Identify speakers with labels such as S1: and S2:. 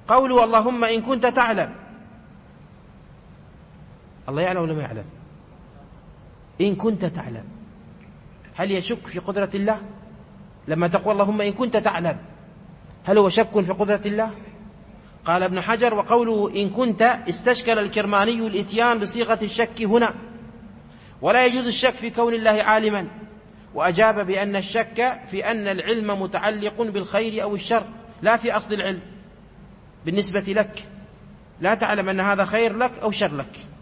S1: قوله اللهم إن كنت تعلم، الله يعلم ولا ما يعلم؟ إن كنت تعلم، هل يشك في قدرة الله لما تقول اللهم إن كنت تعلم؟ هل هو شك في قدرة الله؟ قال ابن حجر: وقوله إن كنت استشكل الكرماني الإتيان بصيغة الشك هنا، ولا يجوز الشك في كون الله عالما، وأجاب بأن الشك في أن العلم متعلق بالخير أو الشر لا في أصل العلم، بالنسبة لك لا تعلم أن هذا خير لك أو شر لك.